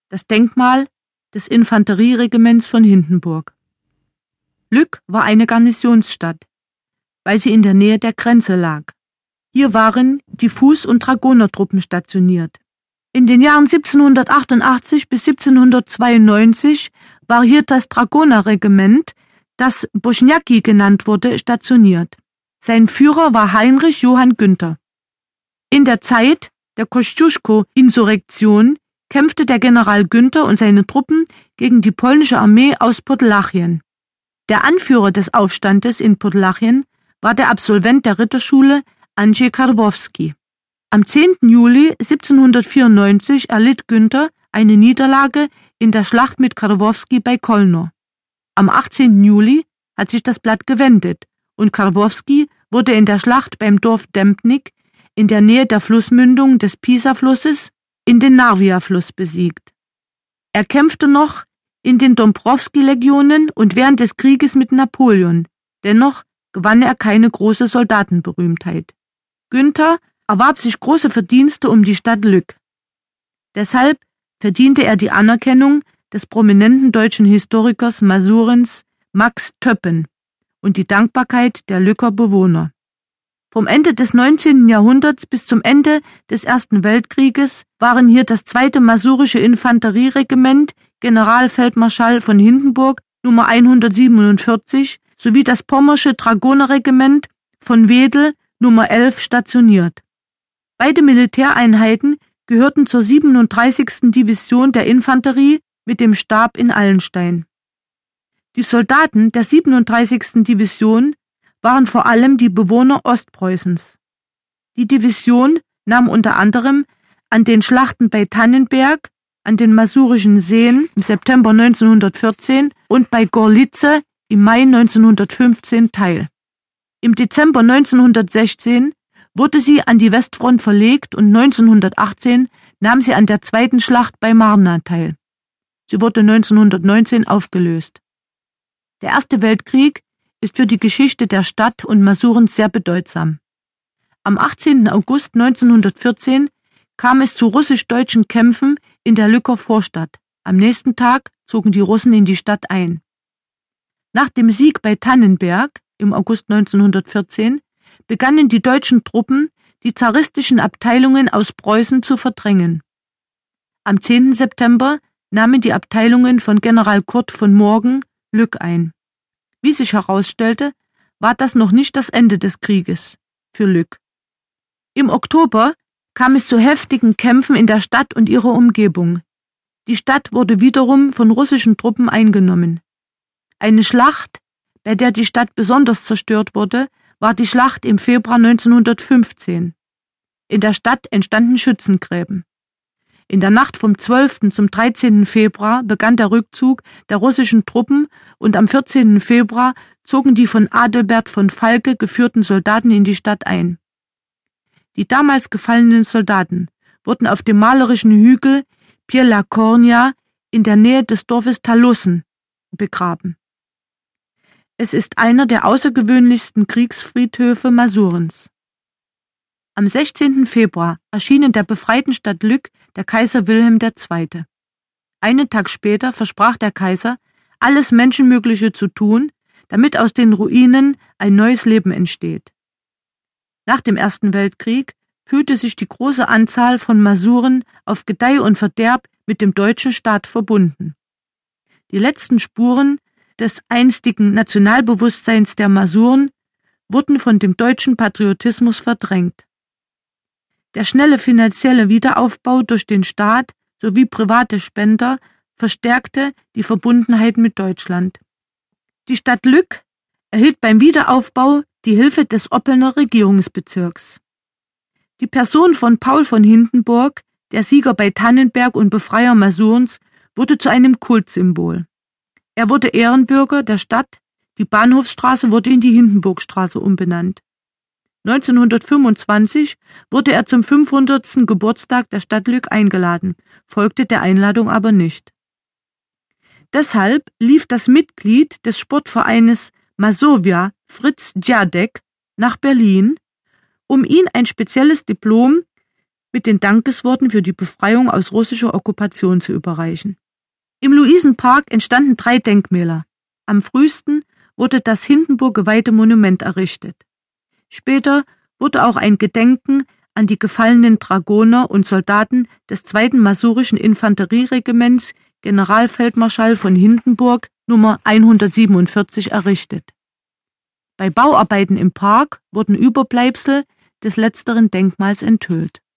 das Denkmal des Infanterieregiments von Hindenburg. Lück war eine Garnisonsstadt, weil sie in der Nähe der Grenze lag. Hier waren die Fuß- und Dragonertruppen stationiert. In den Jahren 1788 bis 1792 war hier das Dragonerregiment, das Boschniaki genannt wurde, stationiert. Sein Führer war Heinrich Johann Günther. In der Zeit der Kosciuszko-Insurrektion kämpfte der General Günther und seine Truppen gegen die polnische Armee aus Podlachien. Der Anführer des Aufstandes in Podlachien war der Absolvent der Ritterschule Andrzej Karłowski. Am 10. Juli 1794 erlitt Günther eine Niederlage in der Schlacht mit Karłowski bei Kolno. Am 18. Juli hat sich das Blatt gewendet und Karłowski wurde in der Schlacht beim Dorf Dębnik in der Nähe der Flussmündung des Pisa-Flusses in den Narvia-Fluss besiegt. Er kämpfte noch in den Dombrowski-Legionen und während des Krieges mit Napoleon. Dennoch gewann er keine große Soldatenberühmtheit. Günther erwarb sich große Verdienste um die Stadt Lück. Deshalb verdiente er die Anerkennung des prominenten deutschen Historikers Masurens Max Töppen und die Dankbarkeit der Lücker Bewohner. Vom Ende des 19. Jahrhunderts bis zum Ende des Ersten Weltkrieges waren hier das 2. Masurische Infanterieregiment Generalfeldmarschall von Hindenburg Nummer 147 sowie das Pommersche Dragonerregiment von Wedel Nummer 11 stationiert. Beide Militäreinheiten gehörten zur 37. Division der Infanterie mit dem Stab in Allenstein. Die Soldaten der 37. Division waren vor allem die Bewohner Ostpreußens. Die Division nahm unter anderem an den Schlachten bei Tannenberg, an den Masurischen Seen im September 1914 und bei Gorlice im Mai 1915 teil. Im Dezember 1916 wurde sie an die Westfront verlegt und 1918 nahm sie an der 2. Schlacht bei Marna teil. Sie wurde 1919 aufgelöst. Der Erste Weltkrieg ist für die Geschichte der Stadt und Masurens sehr bedeutsam. Am 18. August 1914 kam es zu russisch-deutschen Kämpfen in der Lücker Vorstadt. Am nächsten Tag zogen die Russen in die Stadt ein. Nach dem Sieg bei Tannenberg im August 1914 begannen die deutschen Truppen, die zaristischen Abteilungen aus Preußen zu verdrängen. Am 10. September nahmen die Abteilungen von General Kurt von Morgen Lück ein. Wie sich herausstellte, war das noch nicht das Ende des Krieges für Lück. Im Oktober kam es zu heftigen Kämpfen in der Stadt und ihrer Umgebung. Die Stadt wurde wiederum von russischen Truppen eingenommen. Eine Schlacht, bei der die Stadt besonders zerstört wurde, war die Schlacht im Februar 1915. In der Stadt entstanden Schützengräben. In der Nacht vom 12. zum 13. Februar begann der Rückzug der russischen Truppen und am 14. Februar zogen die von Adelbert von Falke geführten Soldaten in die Stadt ein. Die damals gefallenen Soldaten wurden auf dem malerischen Hügel Piella Cornia in der Nähe des Dorfes Talussen begraben. Es ist einer der außergewöhnlichsten Kriegsfriedhöfe Masurens. Am 16. Februar erschien in der befreiten Stadt Lück der Kaiser Wilhelm II. Einen Tag später versprach der Kaiser, alles Menschenmögliche zu tun, damit aus den Ruinen ein neues Leben entsteht. Nach dem Ersten Weltkrieg fühlte sich die große Anzahl von Masuren auf Gedeih und Verderb mit dem deutschen Staat verbunden. Die letzten Spuren des einstigen Nationalbewusstseins der Masuren wurden von dem deutschen Patriotismus verdrängt. Der schnelle finanzielle Wiederaufbau durch den Staat sowie private Spender verstärkte die Verbundenheit mit Deutschland. Die Stadt Lück erhielt beim Wiederaufbau die Hilfe des Oppelner Regierungsbezirks. Die Person von Paul von Hindenburg, der Sieger bei Tannenberg und Befreier Masurens, wurde zu einem Kultsymbol. Er wurde Ehrenbürger der Stadt, die Bahnhofsstraße wurde in die Hindenburgstraße umbenannt. 1925 wurde er zum 500. Geburtstag der Stadt Lück eingeladen, folgte der Einladung aber nicht. Deshalb lief das Mitglied des Sportvereines Masowia, Fritz Dziadek, nach Berlin, um ihn ein spezielles Diplom mit den Dankesworten für die Befreiung aus russischer Okkupation zu überreichen. Im Luisenpark entstanden 3 Denkmäler. Am frühesten wurde das Hindenburg geweihte Monument errichtet. Später wurde auch ein Gedenken an die gefallenen Dragoner und Soldaten des 2. Masurischen Infanterieregiments Generalfeldmarschall von Hindenburg Nummer 147 errichtet. Bei Bauarbeiten im Park wurden Überbleibsel des letzteren Denkmals enthüllt.